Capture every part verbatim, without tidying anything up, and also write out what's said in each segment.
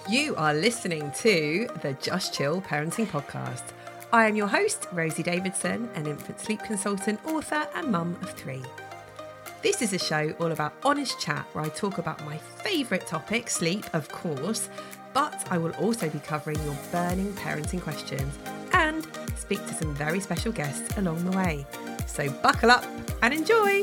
You are listening to the Just Chill Parenting Podcast. I am your host, Rosie Davidson, an infant sleep consultant, author and mum of three. This is a show all about honest chat where I talk about my favourite topic, sleep, of course, but I will also be covering your burning parenting questions and speak to some very special guests along the way. So buckle up and enjoy.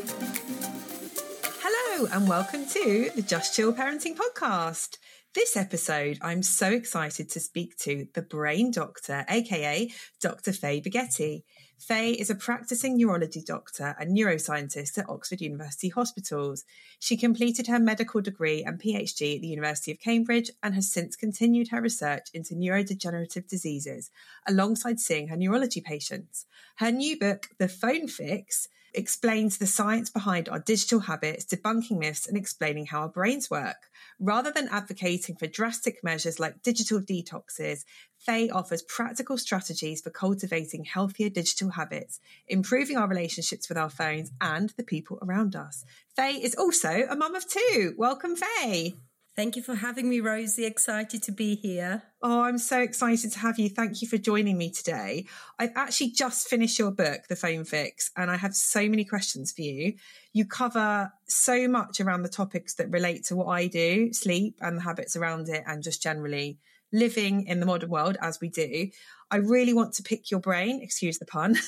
Hello and welcome to the Just Chill Parenting Podcast. This episode, I'm so excited to speak to the brain doctor, aka Doctor Faye Baghetti. Faye is a practicing neurology doctor and neuroscientist at Oxford University Hospitals. She completed her medical degree and PhD at the University of Cambridge and has since continued her research into neurodegenerative diseases alongside seeing her neurology patients. Her new book, The Phone Fix, explains the science behind our digital habits, debunking myths and explaining how our brains work. Rather than advocating for drastic measures like digital detoxes, Faye offers practical strategies for cultivating healthier digital habits, improving our relationships with our phones and the people around us. Faye is also a mum of two. Welcome, Faye. Thank you for having me, Rosie. Excited to be here. Oh, I'm so excited to have you. Thank you for joining me today. I've actually just finished your book, The Phone Fix, and I have so many questions for you. You cover so much around the topics that relate to what I do, sleep and the habits around it, and just generally living in the modern world as we do. I really want to pick your brain, excuse the pun,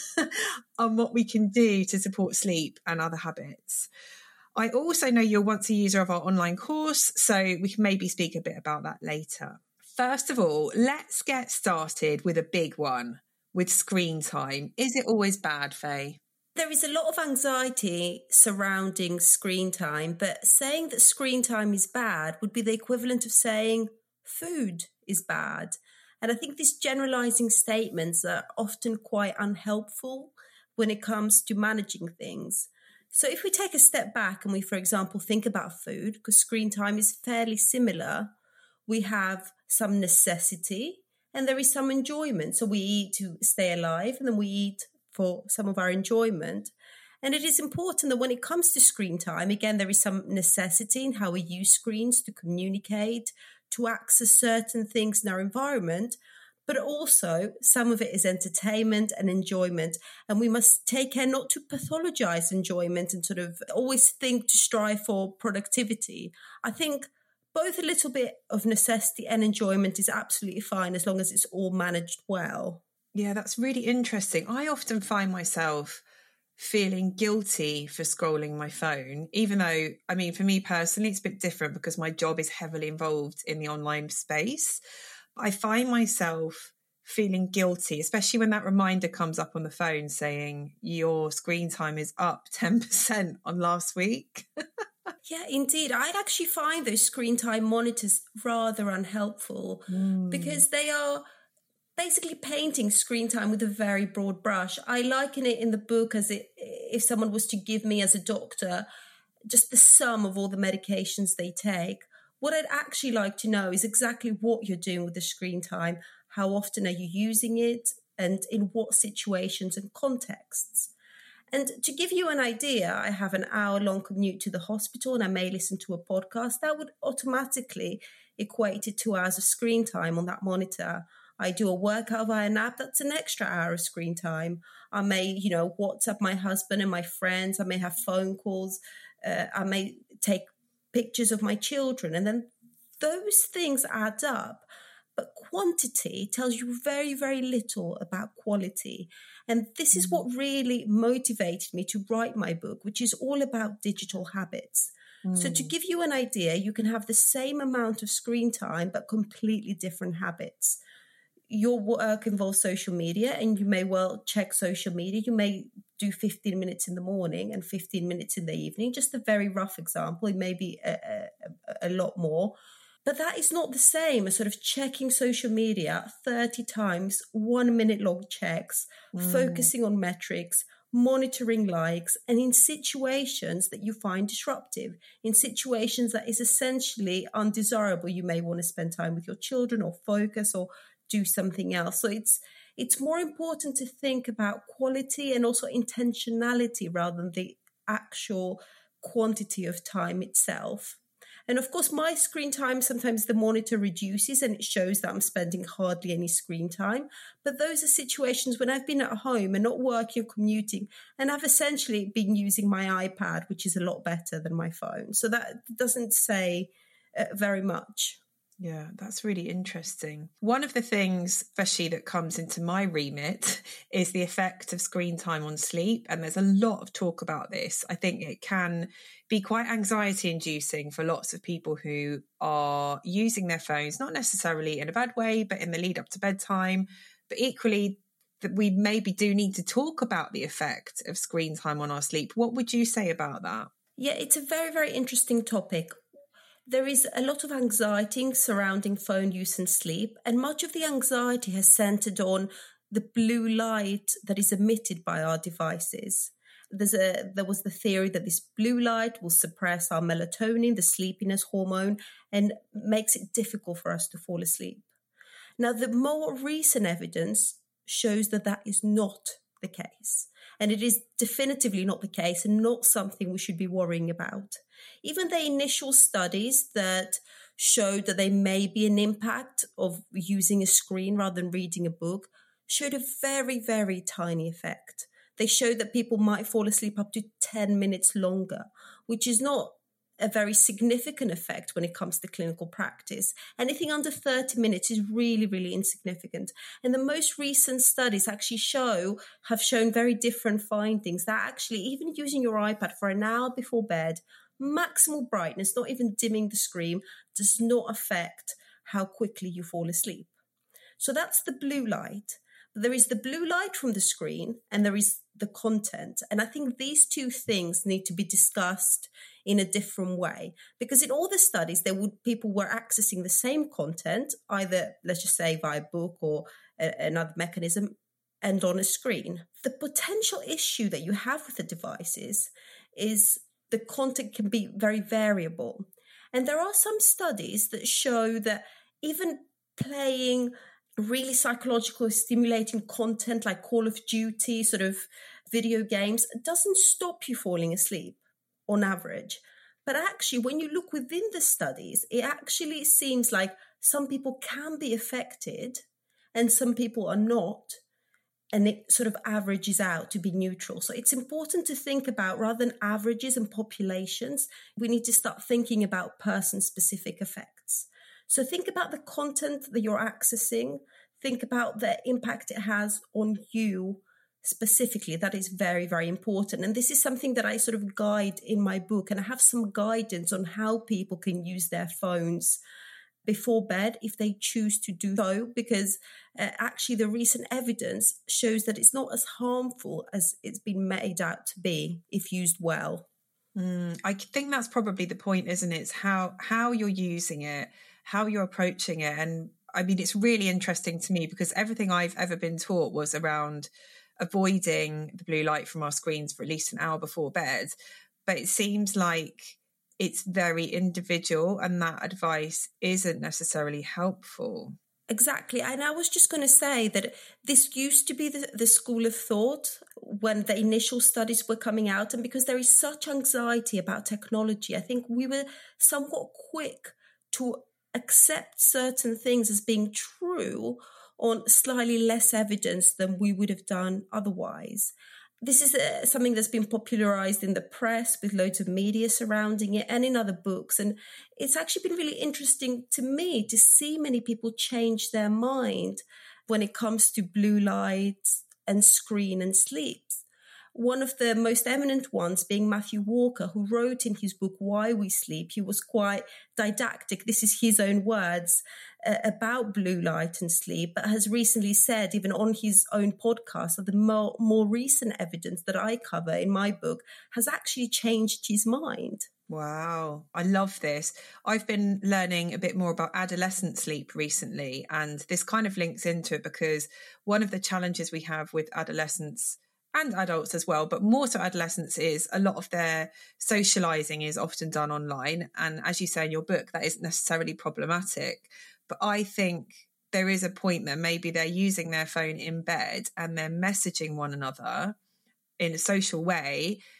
on what we can do to support sleep and other habits. I also know you're once a user of our online course, so we can maybe speak a bit about that later. First of all, let's get started with a big one, with screen time. Is it always bad, Faye? There is a lot of anxiety surrounding screen time, but saying that screen time is bad would be the equivalent of saying food is bad. And I think these generalizing statements are often quite unhelpful when it comes to managing things. So if we take a step back and we, for example, think about food, because screen time is fairly similar, we have some necessity and there is some enjoyment. So we eat to stay alive and then we eat for some of our enjoyment. And it is important that when it comes to screen time, again, there is some necessity in how we use screens to communicate, to access certain things in our environment, but also some of it is entertainment and enjoyment. And we must take care not to pathologize enjoyment and sort of always think to strive for productivity. I think both a little bit of necessity and enjoyment is absolutely fine as long as it's all managed well. Yeah, that's really interesting. I often find myself feeling guilty for scrolling my phone, even though, I mean, for me personally, it's a bit different because my job is heavily involved in the online space. I find myself feeling guilty, especially when that reminder comes up on the phone saying your screen time is up ten percent on last week. Yeah, indeed. I actually find those screen time monitors rather unhelpful mm. because they are basically painting screen time with a very broad brush. I liken it in the book as it, if someone was to give me as a doctor just the sum of all the medications they take. What I'd actually like to know is exactly what you're doing with the screen time. How often are you using it and in what situations and contexts? And to give you an idea, I have an hour-long commute to the hospital and I may listen to a podcast. That would automatically equate to two hours of screen time on that monitor. I do a workout via an app, that's an extra hour of screen time. I may, you know, WhatsApp my husband and my friends. I may have phone calls. Uh, I may take pictures of my children, and then those things add up. But quantity tells you very, very little about quality. And this is what really motivated me to write my book, which is all about digital habits. Mm. So to give you an idea, you can have the same amount of screen time, but completely different habits. Your work involves social media, and you may well check social media. You may do fifteen minutes in the morning and fifteen minutes in the evening. Just a very rough example. It may be a, a, a lot more. But that is not the same as sort of checking social media thirty times, one minute long checks, mm. focusing on metrics, monitoring likes, and in situations that you find disruptive, in situations that is essentially undesirable. You may want to spend time with your children or focus or do something else. So it's it's more important to think about quality and also intentionality rather than the actual quantity of time itself. And of course, my screen time, sometimes the monitor reduces and it shows that I'm spending hardly any screen time. But those are situations when I've been at home and not working or commuting, and I've essentially been using my iPad, which is a lot better than my phone. So that doesn't say uh, very much. Yeah, that's really interesting. One of the things, especially that comes into my remit, is the effect of screen time on sleep. And there's a lot of talk about this. I think it can be quite anxiety inducing for lots of people who are using their phones, not necessarily in a bad way, but in the lead up to bedtime. But equally, that we maybe do need to talk about the effect of screen time on our sleep. What would you say about that? Yeah, it's a very, very interesting topic. There is a lot of anxiety surrounding phone use and sleep, and much of the anxiety has centered on the blue light that is emitted by our devices. There's a, there was the theory that this blue light will suppress our melatonin, the sleepiness hormone, and makes it difficult for us to fall asleep. Now, the more recent evidence shows that that is not the case. And it is definitively not the case and not something we should be worrying about. Even the initial studies that showed that there may be an impact of using a screen rather than reading a book showed a very, very tiny effect. They showed that people might fall asleep up to ten minutes longer, which is not a very significant effect when it comes to clinical practice. Anything under thirty minutes is really, really insignificant. And the most recent studies actually show, have shown very different findings that actually even using your iPad for an hour before bed, maximal brightness, not even dimming the screen, does not affect how quickly you fall asleep. So that's the blue light. There is the blue light from the screen and there is the content. And I think these two things need to be discussed in a different way, because in all the studies, there would people were accessing the same content, either, let's just say, via book or a, another mechanism, and on a screen. The potential issue that you have with the devices is the content can be very variable. And there are some studies that show that even playing really psychological stimulating content like Call of Duty, sort of video games, doesn't stop you falling asleep on average. But actually, when you look within the studies, it actually seems like some people can be affected and some people are not. And it sort of averages out to be neutral. So it's important to think about, rather than averages and populations, we need to start thinking about person-specific effects. So think about the content that you're accessing. Think about the impact it has on you specifically. That is very, very important. And this is something that I sort of guide in my book. And I have some guidance on how people can use their phones before bed if they choose to do so, because uh, actually the recent evidence shows that it's not as harmful as it's been made out to be if used well. Mm, I think that's probably the point, isn't it? It's how, how you're using it, how you're approaching it. And I mean, it's really interesting to me because everything I've ever been taught was around avoiding the blue light from our screens for at least an hour before bed. But it seems like it's very individual and that advice isn't necessarily helpful. Exactly. And I was just going to say that this used to be the, the school of thought when the initial studies were coming out. And because there is such anxiety about technology, I think we were somewhat quick to accept certain things as being true on slightly less evidence than we would have done otherwise. This is uh, something that's been popularized in the press with loads of media surrounding it and in other books. And it's actually been really interesting to me to see many people change their mind when it comes to blue light and screen and sleep. One of the most eminent ones being Matthew Walker, who wrote in his book, Why We Sleep. He was quite didactic. This is his own words uh, about blue light and sleep, but has recently said, even on his own podcast, that the more, more recent evidence that I cover in my book has actually changed his mind. Wow, I love this. I've been learning a bit more about adolescent sleep recently, and this kind of links into it because one of the challenges we have with adolescents and adults as well, but more so adolescents, is a lot of their socializing is often done online. And as you say in your book, that isn't necessarily problematic. But I think there is a point that maybe they're using their phone in bed and they're messaging one another in a social way,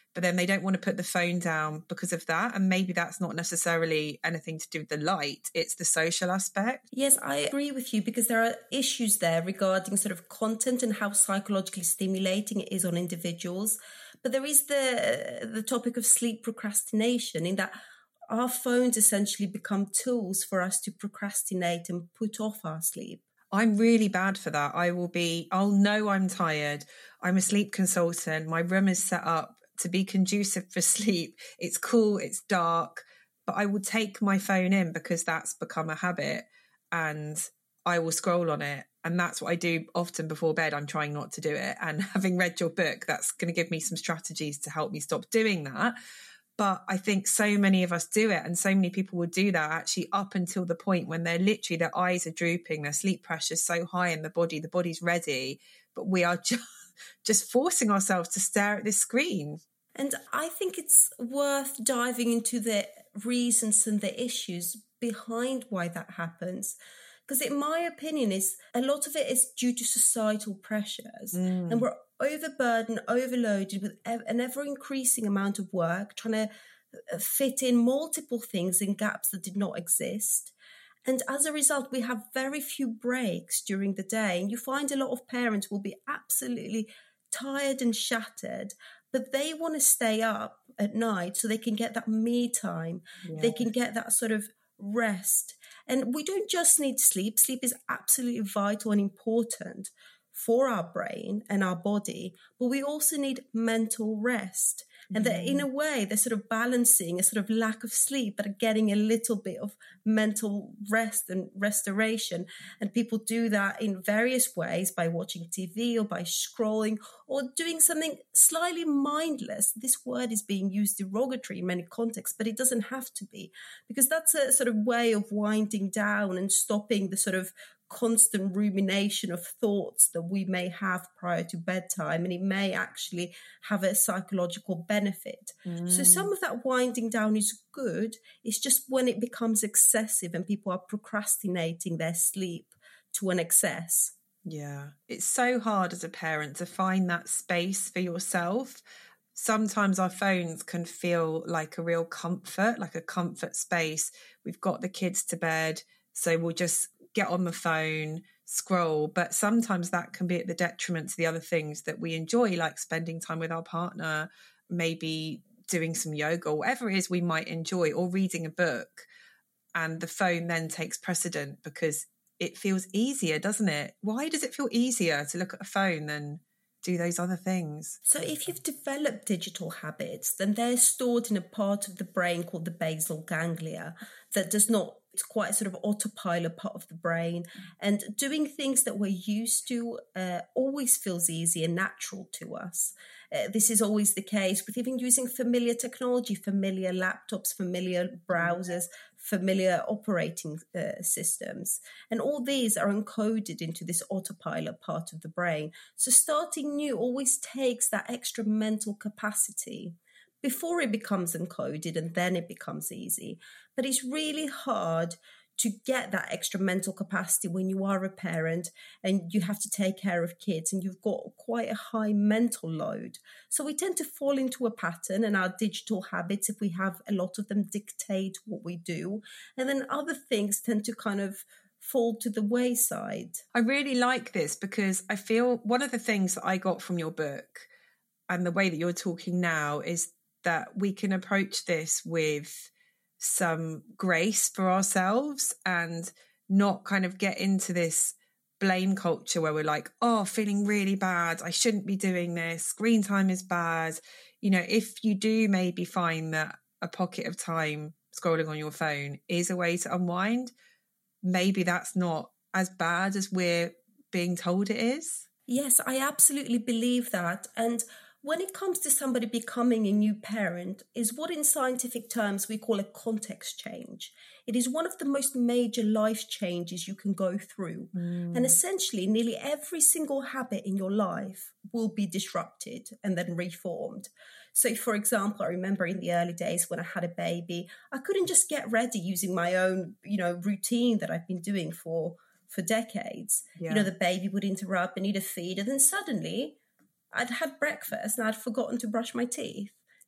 but then they don't want to put the phone down because of that. And maybe that's not necessarily anything to do with the light, it's the social aspect. Yes, I agree with you, because there are issues there regarding sort of content and how psychologically stimulating it is on individuals. But there is the the topic of sleep procrastination, in that our phones essentially become tools for us to procrastinate and put off our sleep. I'm really bad for that. I will be, I'll know I'm tired. I'm a sleep consultant. My room is set up to be conducive for sleep. It's cool, it's dark, but I will take my phone in because that's become a habit, and I will scroll on it. And that's what I do often before bed. I'm trying not to do it. And having read your book, that's going to give me some strategies to help me stop doing that. But I think so many of us do it, and so many people will do that actually up until the point when they're literally, their eyes are drooping, their sleep pressure is so high in the body, the body's ready, but we are just, just forcing ourselves to stare at this screen. And I think it's worth diving into the reasons and the issues behind why that happens. Because in my opinion, is a lot of it is due to societal pressures. Mm. And we're overburdened, overloaded with an ever-increasing amount of work, trying to fit in multiple things in gaps that did not exist. And as a result, we have very few breaks during the day. And you find a lot of parents will be absolutely tired and shattered, but they want to stay up at night so they can get that me time. Yeah. They can get that sort of rest. And we don't just need sleep. Sleep is absolutely vital and important for our brain and our body, but we also need mental rest. And that in a way, they're sort of balancing a sort of lack of sleep, but getting a little bit of mental rest and restoration. And people do that in various ways, by watching T V or by scrolling or doing something slightly mindless. This word is being used derogatory in many contexts, but it doesn't have to be, because that's a sort of way of winding down and stopping the sort of constant rumination of thoughts that we may have prior to bedtime, and it may actually have a psychological benefit. Mm. So some of that winding down is good. It's just when it becomes excessive and people are procrastinating their sleep to an excess. Yeah, it's so hard as a parent to find that space for yourself. Sometimes our phones can feel like a real comfort, like a comfort space. We've got the kids to bed, so we'll just get on the phone, scroll, but sometimes that can be at the detriment to the other things that we enjoy, like spending time with our partner, maybe doing some yoga, or whatever it is we might enjoy, or reading a book. And the phone then takes precedent because it feels easier, doesn't it? Why does it feel easier to look at a phone than do those other things? So if you've developed digital habits, then they're stored in a part of the brain called the basal ganglia that does not, it's quite a sort of autopilot part of the brain. And doing things that we're used to uh, always feels easy and natural to us. Uh, this is always the case with even using familiar technology, familiar laptops, familiar browsers, familiar operating uh, systems. And all these are encoded into this autopilot part of the brain. So starting new always takes that extra mental capacity before it becomes encoded, and then it becomes easy. But it's really hard to get that extra mental capacity when you are a parent and you have to take care of kids and you've got quite a high mental load. So we tend to fall into a pattern, and our digital habits, if we have a lot of them, dictate what we do. And then other things tend to kind of fall to the wayside. I really like this because I feel one of the things that I got from your book and the way that you're talking now is that we can approach this with some grace for ourselves and not kind of get into this blame culture where we're like, oh, feeling really bad, I shouldn't be doing this, screen time is bad. You know, if you do maybe find that a pocket of time scrolling on your phone is a way to unwind, maybe that's not as bad as we're being told it is. Yes, I absolutely believe that. And when it comes to somebody becoming a new parent, is what in scientific terms we call a context change. It is one of the most major life changes you can go through. Mm. And essentially, nearly every single habit in your life will be disrupted and then reformed. So, for example, I remember in the early days when I had a baby, I couldn't just get ready using my own, you know, routine that I've been doing for, for decades. Yeah. You know, the baby would interrupt and need a feed, and then suddenly I'd had breakfast and I'd forgotten to brush my teeth.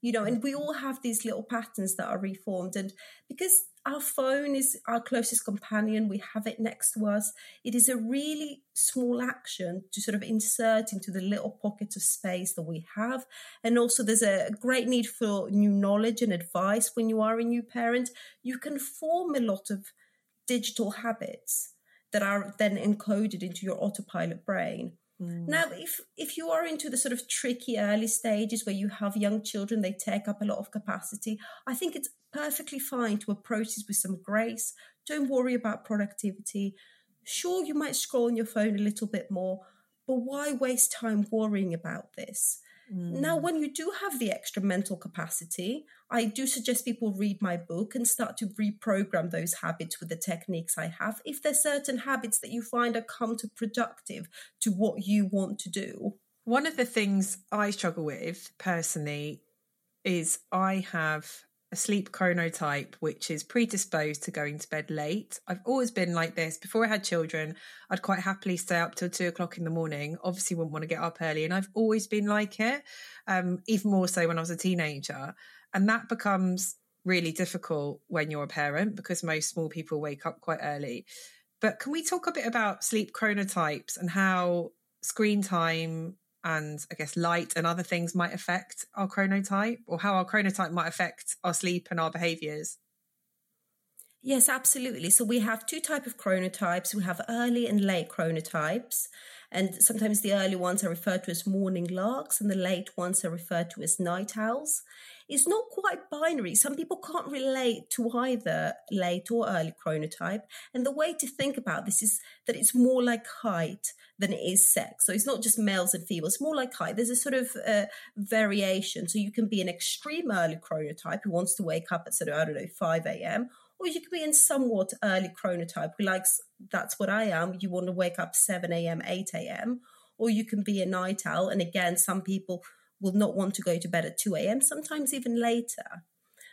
you know, and we all have these little patterns that are reformed. And because our phone is our closest companion, we have it next to us, it is a really small action to sort of insert into the little pockets of space that we have. And also there's a great need for new knowledge and advice when you are a new parent. You can form a lot of digital habits that are then encoded into your autopilot brain. Mm. Now, if if you are into the sort of tricky early stages where you have young children, they take up a lot of capacity, I think it's perfectly fine to approach this with some grace. Don't worry about productivity. Sure, you might scroll on your phone a little bit more, but why waste time worrying about this? Mm. Now, when you do have the extra mental capacity, I do suggest people read my book and start to reprogram those habits with the techniques I have. If there's certain habits that you find are counterproductive to what you want to do. One of the things I struggle with personally is I have a sleep chronotype which is predisposed to going to bed late. I've always been like this. Before I had children, I'd quite happily stay up till two o'clock in the morning. Obviously wouldn't want to get up early, and I've always been like it, um, even more so when I was a teenager. And that becomes really difficult when you're a parent because most small people wake up quite early. But can we talk a bit about sleep chronotypes and how screen time and I guess light and other things might affect our chronotype, or how our chronotype might affect our sleep and our behaviours? Yes, absolutely. So we have two types of chronotypes. We have early and late chronotypes. And sometimes the early ones are referred to as morning larks and the late ones are referred to as night owls. It's not quite binary. Some people can't relate to either late or early chronotype. And the way to think about this is that it's more like height than it is sex. So it's not just males and females, it's more like height. There's a sort of uh, variation. So you can be an extreme early chronotype who wants to wake up at sort of, I don't know, five a.m. Or you could be in somewhat early chronotype who likes, that's what I am, you want to wake up seven a.m., eight a.m. Or you can be a night owl. And again, some people will not want to go to bed at two a.m., sometimes even later.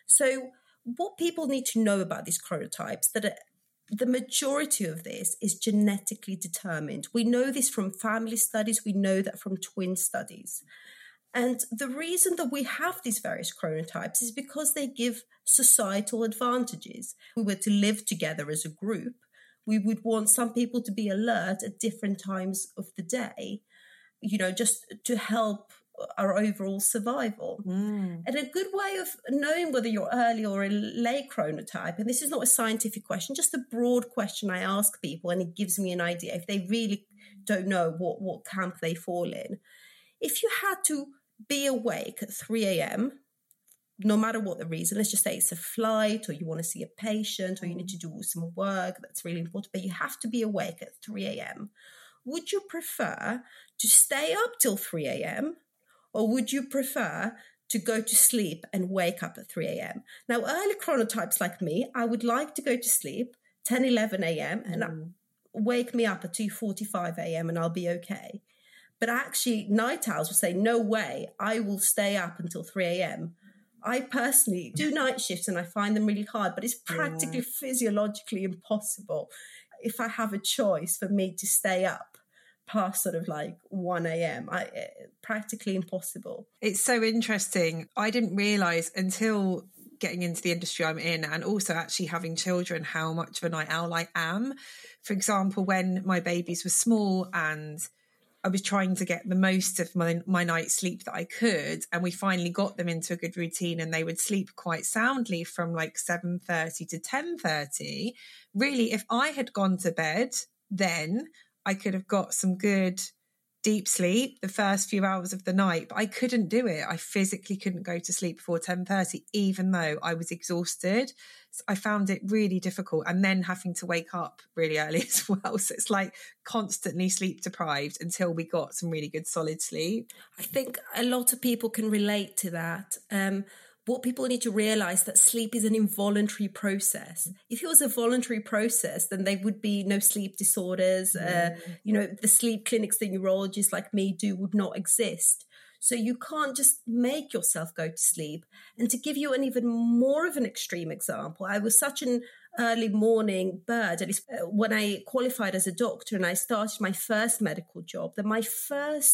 So what people need to know about these chronotypes, that the majority of this is genetically determined. We know this from family studies. We know that from twin studies. And the reason that we have these various chronotypes is because they give societal advantages. If we were to live together as a group, we would want some people to be alert at different times of the day, you know, just to help our overall survival. Mm. And a good way of knowing whether you're early or a late chronotype, and this is not a scientific question, just a broad question I ask people, and it gives me an idea if they really don't know what, what camp they fall in. If you had to be awake at three a.m., no matter what the reason, let's just say it's a flight or you want to see a patient or you need to do some work that's really important, but you have to be awake at three a.m., would you prefer to stay up till three a.m., or would you prefer to go to sleep and wake up at three a.m.? Now, early chronotypes like me, I would like to go to sleep ten, eleven a.m. and mm. wake me up at two forty-five a.m. and I'll be okay. But actually, night owls will say, no way, I will stay up until three a.m. I personally do night shifts and I find them really hard, but it's practically yeah. physiologically impossible if I have a choice for me to stay up past sort of like one a.m. I, practically impossible. It's so interesting. I didn't realise until getting into the industry I'm in, and also actually having children, how much of a night owl I am. For example, when my babies were small and I was trying to get the most of my, my night's sleep that I could, and we finally got them into a good routine and they would sleep quite soundly from like seven thirty to ten thirty. Really, if I had gone to bed then, I could have got some good deep sleep the first few hours of the night, but I couldn't do it. I physically couldn't go to sleep before ten thirty, even though I was exhausted. So I found it really difficult, and then having to wake up really early as well. So it's like constantly sleep deprived until we got some really good solid sleep. I think a lot of people can relate to that. Um, What people need to realize that sleep is an involuntary process. If it was a voluntary process, then there would be no sleep disorders. Mm. Uh, you know, the sleep clinics that neurologists like me do would not exist. So you can't just make yourself go to sleep. And to give you an even more of an extreme example, I was such an early morning bird. At least when I qualified as a doctor and I started my first medical job, that my first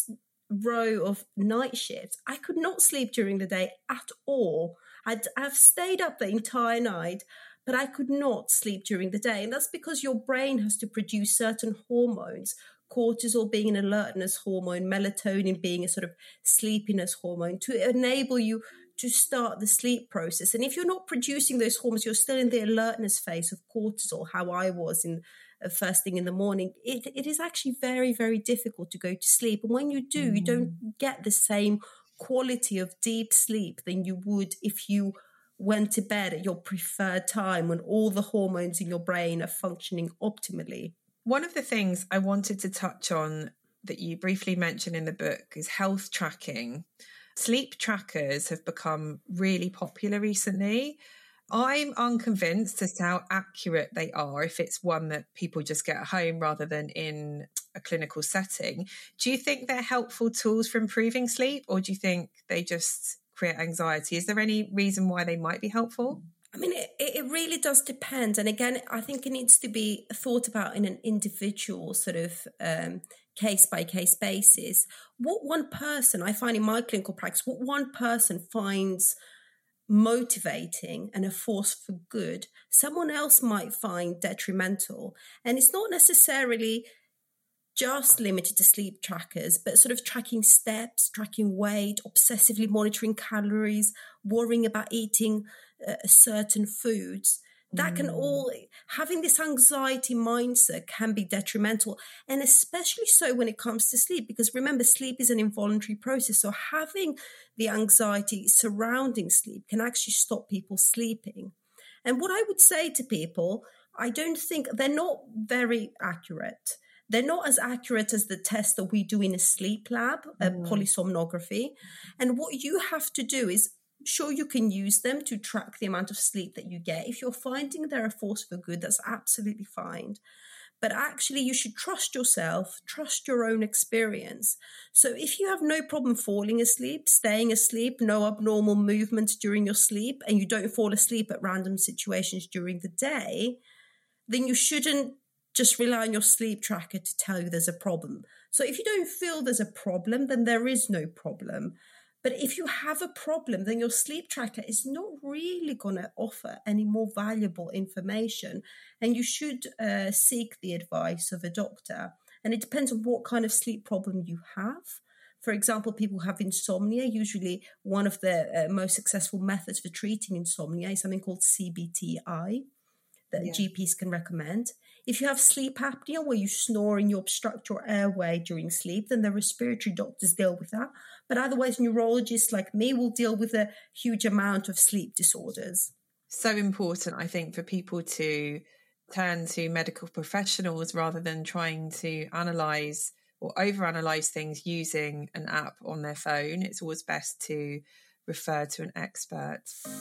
row of night shifts, I could not sleep during the day at all. I'd, I've stayed up the entire night, but I could not sleep during the day. And that's because your brain has to produce certain hormones, cortisol being an alertness hormone, melatonin being a sort of sleepiness hormone, to enable you to start the sleep process. And if you're not producing those hormones, you're still in the alertness phase of cortisol, how I was in uh, first thing in the morning, it, it is actually very, very difficult to go to sleep. And when you do, mm. you don't get the same quality of deep sleep than you would if you went to bed at your preferred time when all the hormones in your brain are functioning optimally. One of the things I wanted to touch on that you briefly mentioned in the book is health tracking. Sleep trackers have become really popular recently. I'm unconvinced as to how accurate they are if it's one that people just get at home rather than in a clinical setting. Do you think they're helpful tools for improving sleep, or do you think they just create anxiety? Is there any reason why they might be helpful? I mean, it, it really does depend. And again, I think it needs to be thought about in an individual sort of um, case-by-case basis. What one person, I find in my clinical practice, what one person finds motivating and a force for good, someone else might find detrimental. And it's not necessarily just limited to sleep trackers, but sort of tracking steps, tracking weight, obsessively monitoring calories, worrying about eating uh, certain foods. That mm. can all, having this anxiety mindset can be detrimental. And especially so when it comes to sleep, because remember, sleep is an involuntary process. So having the anxiety surrounding sleep can actually stop people sleeping. And what I would say to people, I don't think, they're not very accurate. They're not as accurate as the test that we do in a sleep lab, a mm. polysomnography. And what you have to do is, sure, you can use them to track the amount of sleep that you get. If you're finding they're a force for good, that's absolutely fine. But actually, you should trust yourself, trust your own experience. So if you have no problem falling asleep, staying asleep, no abnormal movements during your sleep, and you don't fall asleep at random situations during the day, then you shouldn't just rely on your sleep tracker to tell you there's a problem. So if you don't feel there's a problem, then there is no problem. But if you have a problem, then your sleep tracker is not really going to offer any more valuable information. And you should uh, seek the advice of a doctor. And it depends on what kind of sleep problem you have. For example, people who have insomnia. Usually one of the uh, most successful methods for treating insomnia is something called C B T I that yeah. G Ps can recommend. If you have sleep apnea, where you snore and you obstruct your airway during sleep, then the respiratory doctors deal with that. But otherwise, neurologists like me will deal with a huge amount of sleep disorders. So important, I think, for people to turn to medical professionals rather than trying to analyse or overanalyze things using an app on their phone. It's always best to refer to an expert.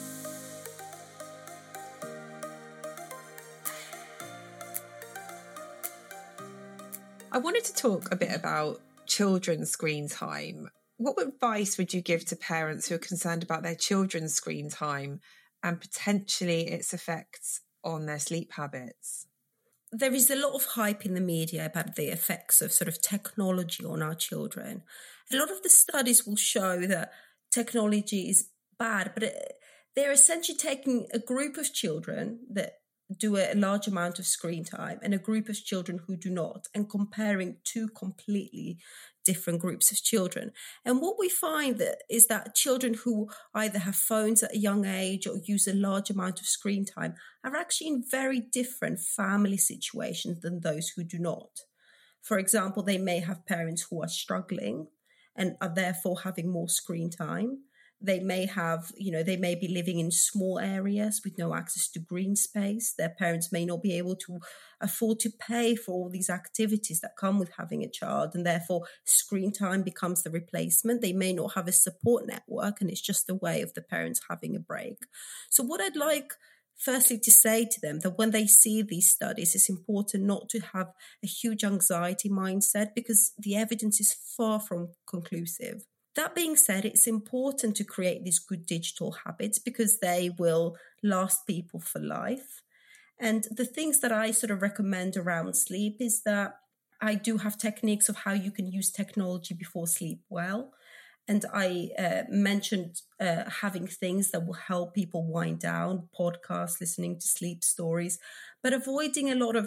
I wanted to talk a bit about children's screen time. What advice would you give to parents who are concerned about their children's screen time and potentially its effects on their sleep habits? There is a lot of hype in the media about the effects of sort of technology on our children. A lot of the studies will show that technology is bad, but it, they're essentially taking a group of children that do a large amount of screen time and a group of children who do not, and comparing two completely different groups of children. And what we find that is that children who either have phones at a young age or use a large amount of screen time are actually in very different family situations than those who do not. For example, they may have parents who are struggling and are therefore having more screen time. They may have, you know, they may be living in small areas with no access to green space. Their parents may not be able to afford to pay for all these activities that come with having a child, and therefore screen time becomes the replacement. They may not have a support network, and it's just a way of the parents having a break. So what I'd like firstly to say to them, that when they see these studies, it's important not to have a huge anxiety mindset, because the evidence is far from conclusive. That being said, it's important to create these good digital habits because they will last people for life. And the things that I sort of recommend around sleep is that I do have techniques of how you can use technology before sleep well. And I uh, mentioned uh, having things that will help people wind down, podcasts, listening to sleep stories, but avoiding a lot of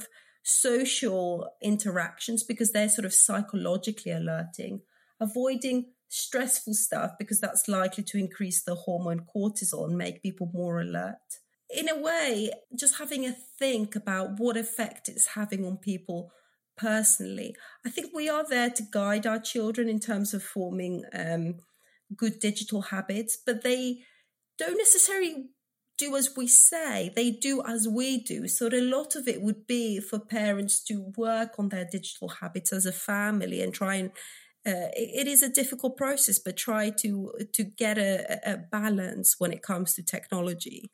social interactions because they're sort of psychologically alerting, avoiding stressful stuff because that's likely to increase the hormone cortisol and make people more alert. In a way, just having a think about what effect it's having on people personally. I think we are there to guide our children in terms of forming um, good digital habits, but they don't necessarily do as we say, they do as we do. So a lot of it would be for parents to work on their digital habits as a family and try and uh, it, it is a difficult process, but try to to get a, a balance when it comes to technology.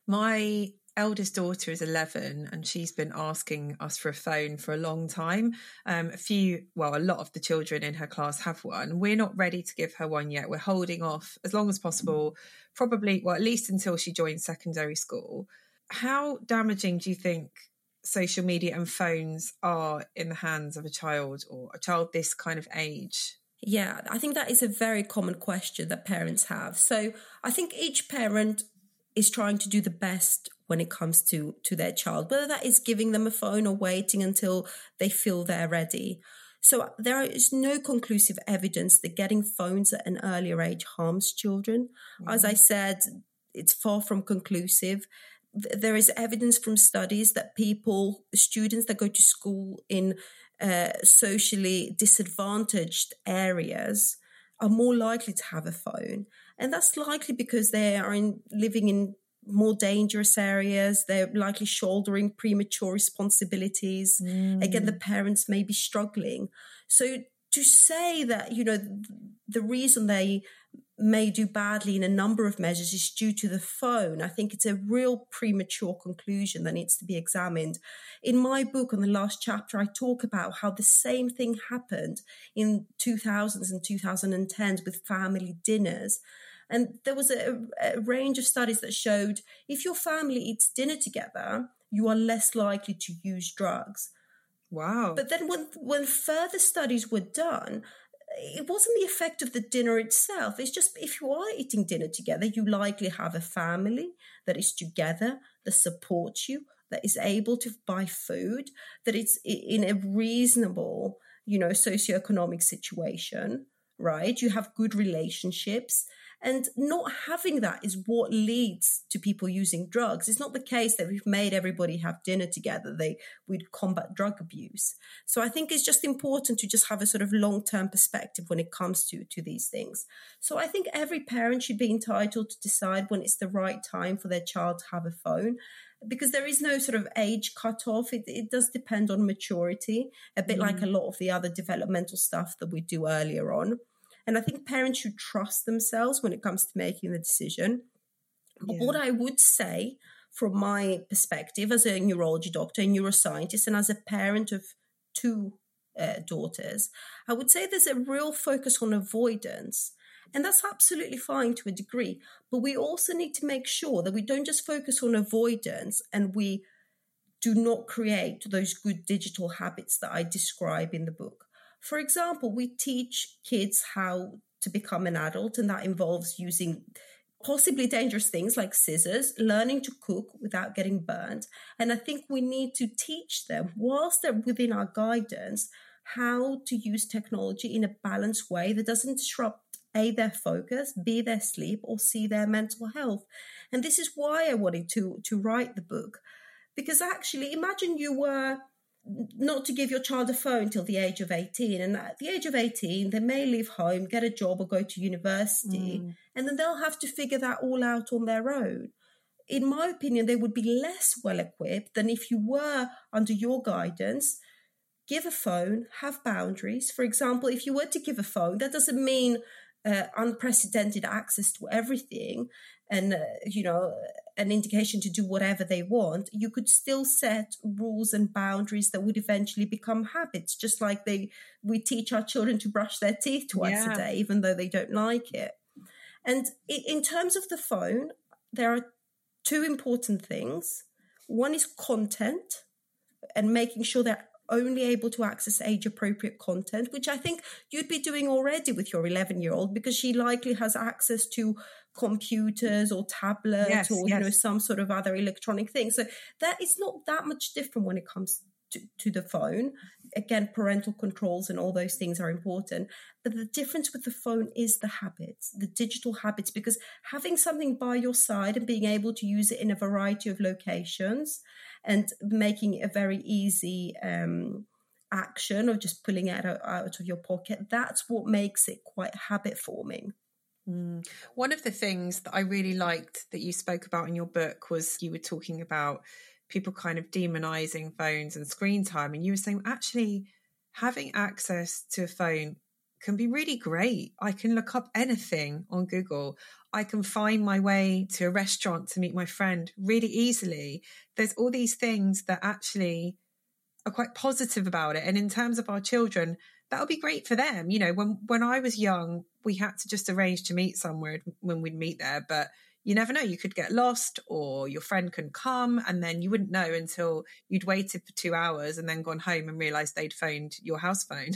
My eldest daughter is eleven and she's been asking us for a phone for a long time. Um, a few, well, a lot of the children in her class have one. We're not ready to give her one yet. We're holding off as long as possible, probably, well, at least until she joins secondary school. How damaging do you think social media and phones are in the hands of a child or a child this kind of age? Yeah, I think that is a very common question that parents have. So I think each parent is trying to do the best when it comes to, to their child, whether that is giving them a phone or waiting until they feel they're ready. So there is no conclusive evidence that getting phones at an earlier age harms children. Mm-hmm. As I said, it's far from conclusive. There is evidence from studies that people, students that go to school in uh, socially disadvantaged areas are more likely to have a phone. And that's likely because they are in, living in more dangerous areas. They're likely shouldering premature responsibilities. Mm. Again, the parents may be struggling. So to say that, you know, the reason they may do badly in a number of measures is due to the phone, I think it's a real premature conclusion that needs to be examined. In my book, on the last chapter, I talk about how the same thing happened in two thousands and twenty tens with family dinners. And there was a, a range of studies that showed if your family eats dinner together, you are less likely to use drugs. Wow. But then when, when further studies were done, it wasn't the effect of the dinner itself. It's just if you are eating dinner together, you likely have a family that is together, that supports you, that is able to buy food, that it's in a reasonable, you know, socioeconomic situation, right? You have good relationships. And not having that is what leads to people using drugs. It's not the case that we've made everybody have dinner together. They would combat drug abuse. So I think it's just important to just have a sort of long-term perspective when it comes to, to these things. So I think every parent should be entitled to decide when it's the right time for their child to have a phone, because there is no sort of age cutoff. It, it does depend on maturity, a bit mm. like a lot of the other developmental stuff that we do earlier on. And I think parents should trust themselves when it comes to making the decision. But yeah. What I would say from my perspective as a neurology doctor, a neuroscientist, and as a parent of two uh, daughters, I would say there's a real focus on avoidance. And that's absolutely fine to a degree. But we also need to make sure that we don't just focus on avoidance and we do not create those good digital habits that I describe in the book. For example, we teach kids how to become an adult, and that involves using possibly dangerous things like scissors, learning to cook without getting burned. And I think we need to teach them, whilst they're within our guidance, how to use technology in a balanced way that doesn't disrupt A, their focus, B, their sleep, or C, their mental health. And this is why I wanted to, to write the book. Because actually, imagine you were not to give your child a phone till the age of eighteen. And at the age of eighteen, they may leave home, get a job or go to university, mm. and then they'll have to figure that all out on their own. In my opinion, they would be less well-equipped than if you were under your guidance, give a phone, have boundaries. For example, if you were to give a phone, that doesn't mean uh, unprecedented access to everything and, uh, you know, an indication to do whatever they want. You could still set rules and boundaries that would eventually become habits, just like they we teach our children to brush their teeth twice yeah. a day, even though they don't like it. And in terms of the phone, there are two important things. One is content and making sure that only able to access age-appropriate content, which I think you'd be doing already with your eleven-year-old, because she likely has access to computers or tablets yes, or, yes. you know, some sort of other electronic thing. So that is not that much different when it comes to, to the phone. Again, parental controls and all those things are important. But the difference with the phone is the habits, the digital habits, because having something by your side and being able to use it in a variety of locations and making it a very easy um, action of just pulling it out, out of your pocket, that's what makes it quite habit forming. Mm. One of the things that I really liked that you spoke about in your book was you were talking about people kind of demonizing phones and screen time. And you were saying, actually, having access to a phone can be really great. I can look up anything on Google. I can find my way to a restaurant to meet my friend really easily. There's all these things that actually are quite positive about it. And in terms of our children, that would be great for them. You know, when, when I was young, we had to just arrange to meet somewhere when we'd meet there. But you never know, you could get lost or your friend couldn't come, and then you wouldn't know until you'd waited for two hours and then gone home and realised they'd phoned your house phone.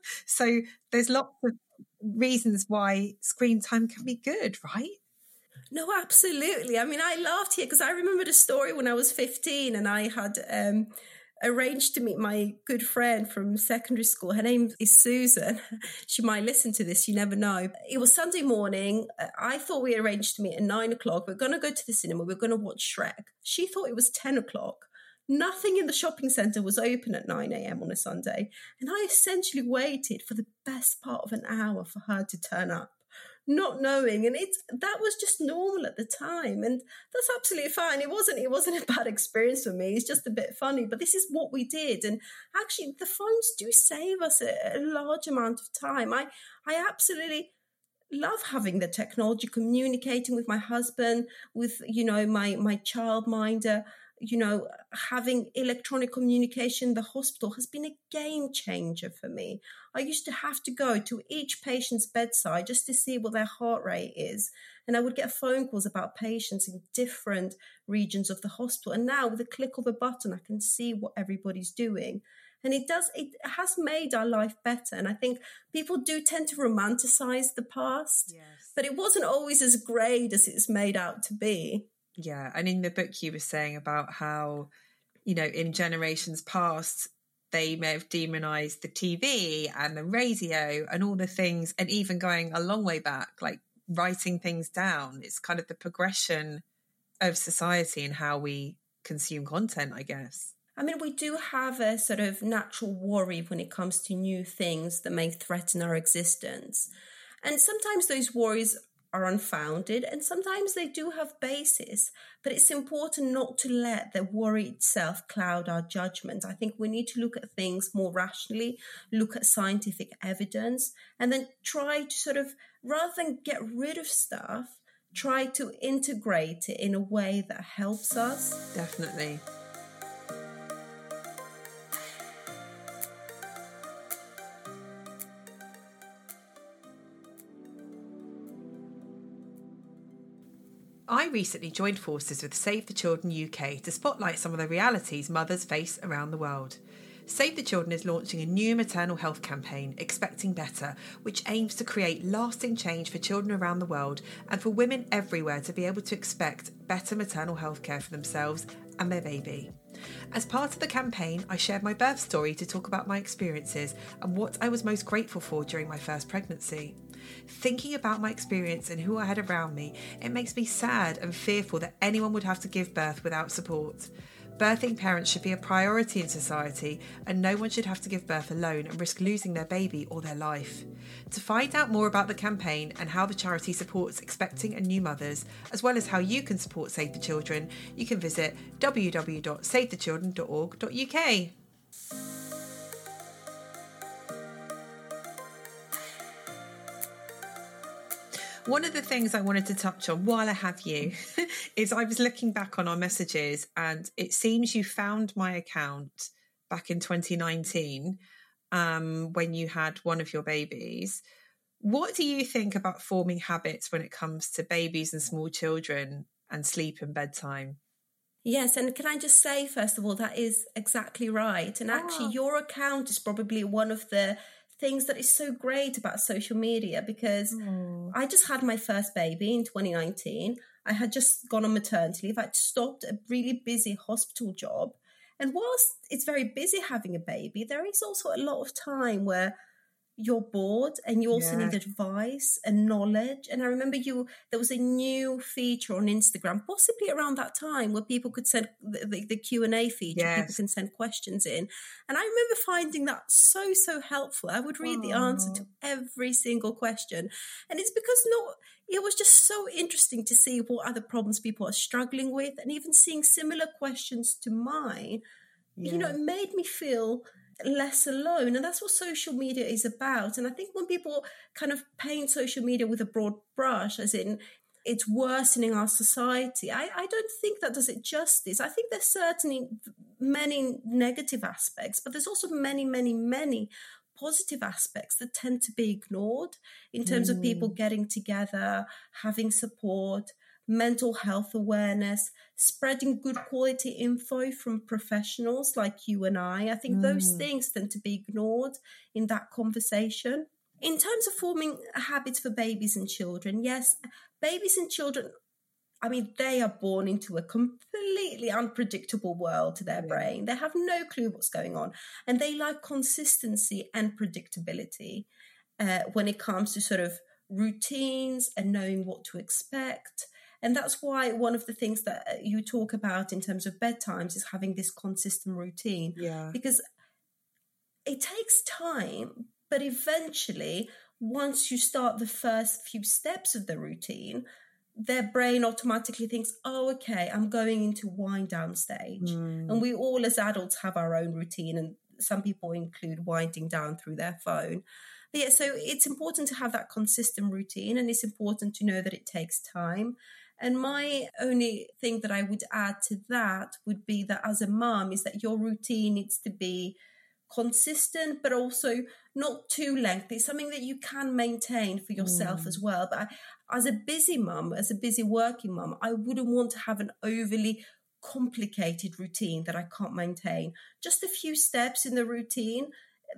So there's lots of reasons why screen time can be good, right? No, absolutely. I mean, I laughed here because I remembered a story when I was fifteen and I had um, arranged to meet my good friend from secondary school. Her name is Susan. She might listen to this, you never know. It was Sunday morning. I thought we arranged to meet at nine o'clock. We're going to go to the cinema. We're going to watch Shrek. She thought it was ten o'clock. Nothing in the shopping centre was open at nine a.m. on a Sunday. And I essentially waited for the best part of an hour for her to turn up, not knowing. And it's that was just normal at the time. And that's absolutely fine. It wasn't, it wasn't a bad experience for me. It's just a bit funny. But this is what we did. And actually, the phones do save us a, a large amount of time. I, I absolutely love having the technology, communicating with my husband, with, you know, my, my childminder. You know, having electronic communication in the hospital has been a game changer for me. I used to have to go to each patient's bedside just to see what their heart rate is. And I would get phone calls about patients in different regions of the hospital. And now with a click of a button, I can see what everybody's doing. And it does, it has made our life better. And I think people do tend to romanticize the past, yes. But it wasn't always as great as it's made out to be. Yeah. And in the book, you were saying about how, you know, in generations past, they may have demonized the T V and the radio and all the things, and even going a long way back, like writing things down. It's kind of the progression of society and how we consume content, I guess. I mean, we do have a sort of natural worry when it comes to new things that may threaten our existence. And sometimes those worries are unfounded, and sometimes they do have basis, but it's important not to let the worry itself cloud our judgment. I think we need to look at things more rationally, look at scientific evidence, and then try to sort of, rather than get rid of stuff, try to integrate it in a way that helps us. Definitely. I recently joined forces with Save the Children U K to spotlight some of the realities mothers face around the world. Save the Children is launching a new maternal health campaign, Expecting Better, which aims to create lasting change for children around the world and for women everywhere to be able to expect better maternal health care for themselves and their baby. As part of the campaign, I shared my birth story to talk about my experiences and what I was most grateful for during my first pregnancy. Thinking about my experience and who I had around me, it makes me sad and fearful that anyone would have to give birth without support. Birthing parents should be a priority in society, and no one should have to give birth alone and risk losing their baby or their life. To find out more about the campaign and how the charity supports expecting and new mothers, as well as how you can support Save the Children, you can visit w w w dot save the children dot org dot u k. One of the things I wanted to touch on while I have you is I was looking back on our messages, and it seems you found my account back in twenty nineteen um, when you had one of your babies. What do you think about forming habits when it comes to babies and small children and sleep and bedtime? Yes, and can I just say, first of all, that is exactly right. And actually, Ah. your account is probably one of the things that is so great about social media, because Oh. I just had my first baby in twenty nineteen. I had just gone on maternity leave. I'd stopped a really busy hospital job. And whilst it's very busy having a baby, there is also a lot of time where you're bored and you also Yes. need advice and knowledge. And I remember you, there was a new feature on Instagram, possibly around that time, where people could send the, the, the Q and A feature, people Yes. can send questions in. And I remember finding that so, so helpful. I would read the answer to every single question. And it's because not, it was just so interesting to see what other problems people are struggling with, and even seeing similar questions to mine. Yeah. You know, it made me feel less alone. And that's what social media is about. And I think when people kind of paint social media with a broad brush, as in it's worsening our society, I, I don't think that does it justice. I think there's certainly many negative aspects, but there's also many, many, many positive aspects that tend to be ignored in terms mm. of people getting together, having support, mental health awareness, spreading good quality info from professionals like you and I. I think mm. those things tend to be ignored in that conversation. In terms of forming habits for babies and children, yes, babies and children, I mean, they are born into a completely unpredictable world to their yeah. brain. They have no clue what's going on. And they like consistency and predictability uh, when it comes to sort of routines and knowing what to expect. And that's why one of the things that you talk about in terms of bedtimes is having this consistent routine. Yeah. Because it takes time, but eventually, once you start the first few steps of the routine, their brain automatically thinks, oh, okay, I'm going into wind down stage. Mm. And we all as adults have our own routine, and some people include winding down through their phone. But yeah, so it's important to have that consistent routine, and it's important to know that it takes time. And my only thing that I would add to that would be that as a mum is that your routine needs to be consistent, but also not too lengthy, something that you can maintain for yourself mm. as well. But I, as a busy mum, as a busy working mum, I wouldn't want to have an overly complicated routine that I can't maintain. Just a few steps in the routine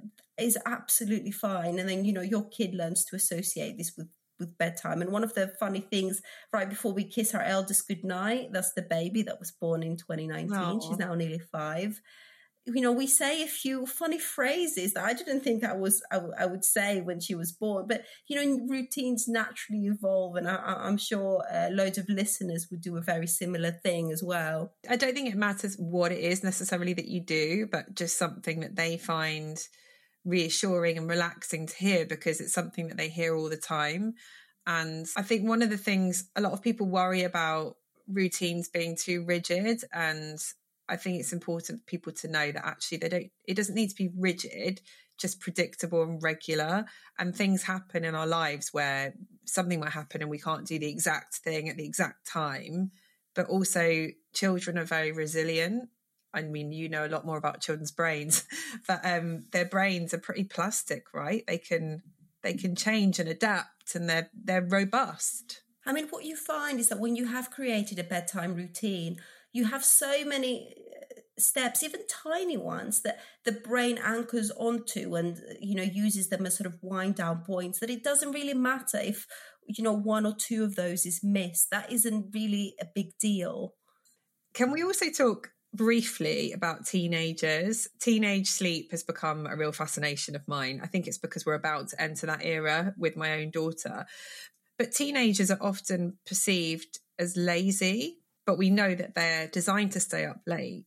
is absolutely fine. And then, you know, your kid learns to associate this with with bedtime. And one of the funny things, right before we kiss our eldest goodnight, that's the baby that was born in twenty nineteen. Aww. She's now nearly five. You know, we say a few funny phrases that I didn't think I was I, w- I would say when she was born. But, you know, routines naturally evolve. And I, I'm sure uh, loads of listeners would do a very similar thing as well. I don't think it matters what it is necessarily that you do, but just something that they find reassuring and relaxing to hear, because it's something that they hear all the time. And I think one of the things, a lot of people worry about routines being too rigid, and I think it's important for people to know that actually they don't, it doesn't need to be rigid, just predictable and regular. And things happen in our lives where something might happen and we can't do the exact thing at the exact time. But also children are very resilient. I mean, you know a lot more about children's brains, but um, their brains are pretty plastic, right? They can they can change and adapt, and they're they're robust. I mean, what you find is that when you have created a bedtime routine, you have so many steps, even tiny ones, that the brain anchors onto and, you know, uses them as sort of wind down points, that it doesn't really matter if, you know, one or two of those is missed. That isn't really a big deal. Can we also talk briefly about teenagers? Teenage sleep has become a real fascination of mine. I think it's because we're about to enter that era with my own daughter. But teenagers are often perceived as lazy, but we know that they're designed to stay up late.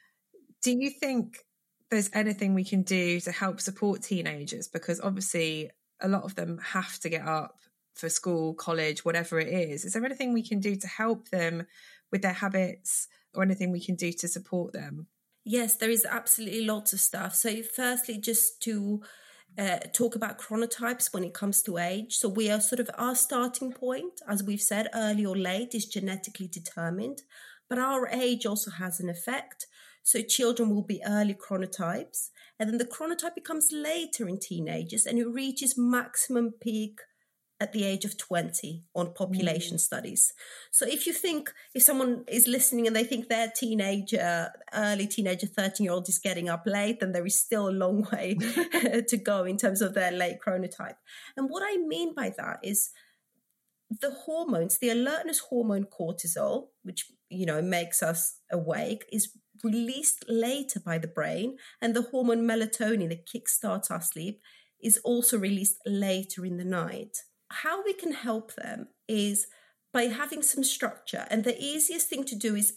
Do you think there's anything we can do to help support teenagers? Because obviously a lot of them have to get up for school, college, whatever it is. Is there anything we can do to help them with their habits, or anything we can do to support them? Yes, there is absolutely lots of stuff. So firstly, just to uh, talk about chronotypes when it comes to age. So we are sort of, our starting point, as we've said, early or late is genetically determined, but our age also has an effect. So children will be early chronotypes, and then the chronotype becomes later in teenagers, and it reaches maximum peak at the age of twenty on population mm. studies. So if you think, if someone is listening and they think their teenager, early teenager, thirteen-year-old is getting up late, then there is still a long way to go in terms of their late chronotype. And what I mean by that is the hormones, the alertness hormone cortisol, which, you know, makes us awake, is released later by the brain. And the hormone melatonin that kickstarts our sleep is also released later in the night. How we can help them is by having some structure. And the easiest thing to do is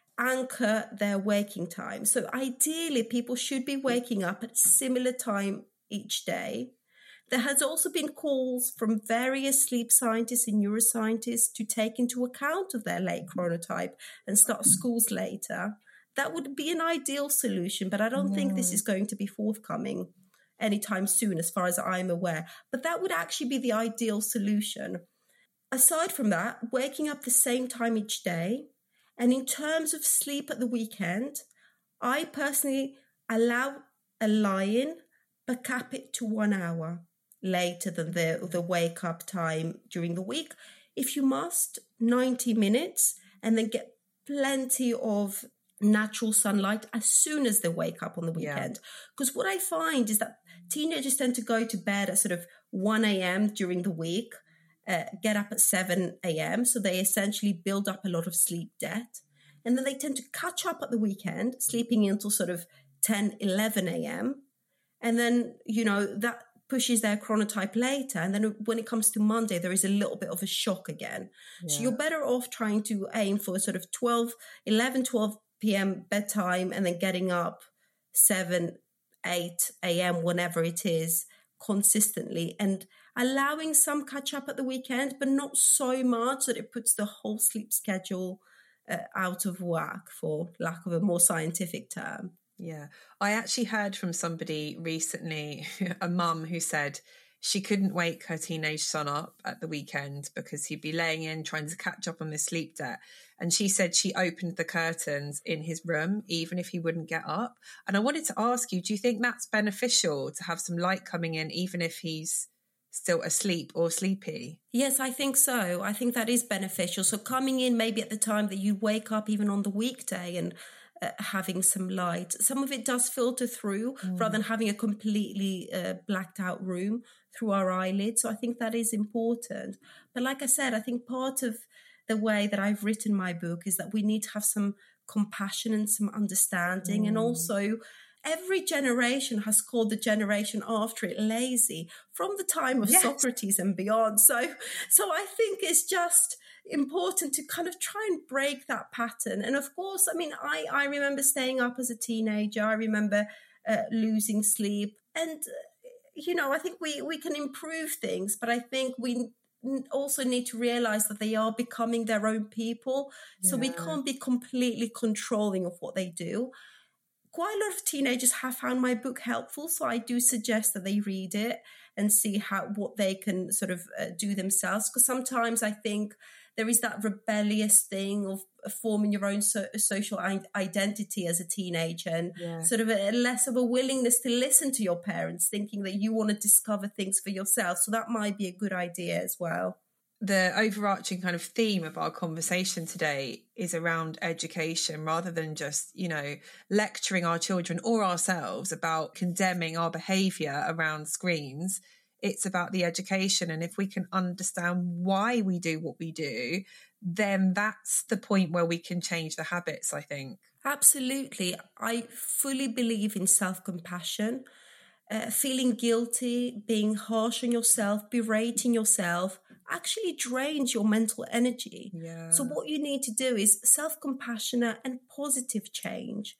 anchor their waking time. So ideally, people should be waking up at similar time each day. There has also been calls from various sleep scientists and neuroscientists to take into account of their late chronotype and start schools later. That would be an ideal solution, but I don't mm. think this is going to be forthcoming anytime soon, as far as I'm aware. But that would actually be the ideal solution. Aside from that, waking up the same time each day. And in terms of sleep at the weekend, I personally allow a lie-in, but cap it to one hour later than the, the wake-up time during the week. If you must, ninety minutes, and then get plenty of natural sunlight as soon as they wake up on the weekend. Because yeah. what I find is that teenagers tend to go to bed at sort of one a.m. during the week, uh, get up at seven a.m. So they essentially build up a lot of sleep debt. And then they tend to catch up at the weekend, sleeping until sort of ten, eleven a.m. And then, you know, that pushes their chronotype later. And then when it comes to Monday, there is a little bit of a shock again. Yeah. So you're better off trying to aim for sort of twelve, eleven, twelve p.m. bedtime, and then getting up seven, eight a.m., whenever it is, consistently, and allowing some catch up at the weekend, but not so much that it puts the whole sleep schedule uh, out of whack, for lack of a more scientific term. Yeah. I actually heard from somebody recently, a mum who said she couldn't wake her teenage son up at the weekend because he'd be laying in trying to catch up on his sleep debt. And she said she opened the curtains in his room, even if he wouldn't get up. And I wanted to ask you, do you think that's beneficial to have some light coming in, even if he's still asleep or sleepy? Yes, I think so. I think that is beneficial. So coming in maybe at the time that you wake up, even on the weekday, and uh, having some light. Some of it does filter through mm. rather than having a completely uh, blacked out room through our eyelids. So I think that is important. But like I said, I think part of the way that I've written my book is that we need to have some compassion and some understanding. Mm. And also, every generation has called the generation after it lazy from the time of yes. Socrates and beyond. So, so I think it's just important to kind of try and break that pattern. And of course, I mean, I, I remember staying up as a teenager. I remember uh, losing sleep. And, uh, you know, I think we, we can improve things, but I think we also need to realize that they are becoming their own people. Yeah. So we can't be completely controlling of what they do. Quite a lot of teenagers have found my book helpful, so I do suggest that they read it and see how what they can sort of uh, do themselves. Because sometimes I think there is that rebellious thing of forming your own so- social I- identity as a teenager, and yeah. sort of a, less of a willingness to listen to your parents, thinking that you want to discover things for yourself. So that might be a good idea as well. The overarching kind of theme of our conversation today is around education, rather than just, you know, lecturing our children or ourselves about condemning our behaviour around screens. It's about the education. And if we can understand why we do what we do, then that's the point where we can change the habits, I think. Absolutely. I fully believe in self-compassion. Uh, feeling guilty, being harsh on yourself, berating yourself actually drains your mental energy. Yeah. So what you need to do is self-compassionate and positive change.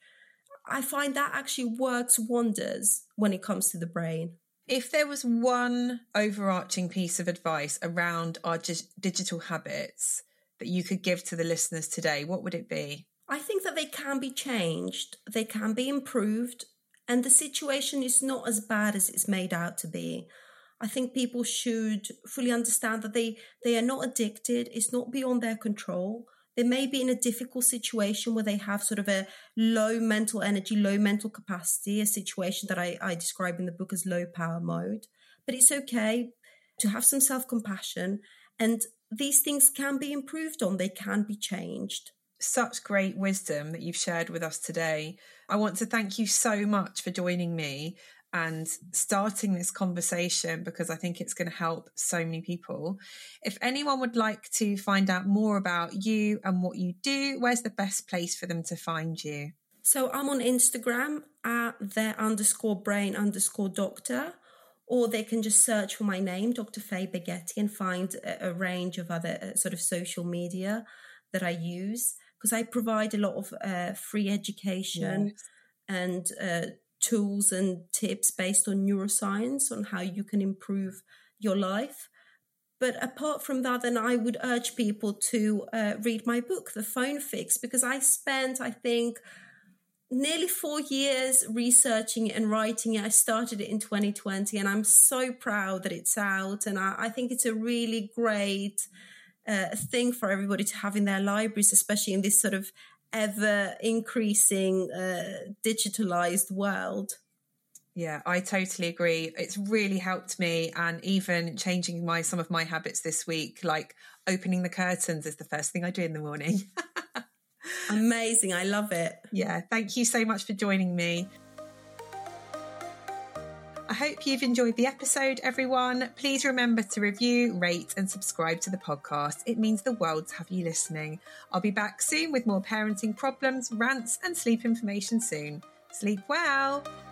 I find that actually works wonders when it comes to the brain. If there was one overarching piece of advice around our g- digital habits that you could give to the listeners today, what would it be? I think that they can be changed, they can be improved, and the situation is not as bad as it's made out to be. I think people should fully understand that they, they are not addicted. It's not beyond their control. They may be in a difficult situation where they have sort of a low mental energy, low mental capacity, a situation that I, I describe in the book as low power mode. But it's okay. to have some self-compassion, and these things can be improved on, they can be changed. Such great wisdom that you've shared with us today. I want to thank you so much for joining me and starting this conversation, because I think it's going to help so many people. If anyone would like to find out more about you and what you do, where's the best place for them to find you? So I'm on Instagram at their underscore brain underscore doctor, or they can just search for my name, Doctor Faye Beghetti, and find a, a range of other uh, sort of social media that I use, because I provide a lot of uh, free education yes. and uh, tools and tips based on neuroscience on how you can improve your life. But apart from that, then I would urge people to uh, read my book, The Phone Fix, because I spent, I think, nearly four years researching it and writing it. I started it in twenty twenty, and I'm so proud that it's out. And I, I think it's a really great uh, thing for everybody to have in their libraries, especially in this sort of ever increasing uh, digitalized world. Yeah, I totally agree. It's really helped me, and even changing my some of my habits this week, like opening the curtains is the first thing I do in the morning. Amazing. I love it. Yeah, thank you so much for joining me. I hope you've enjoyed the episode, everyone. Please remember to review, rate and subscribe to the podcast. It means the world to have you listening. I'll be back soon with more parenting problems, rants and sleep information soon. Sleep well.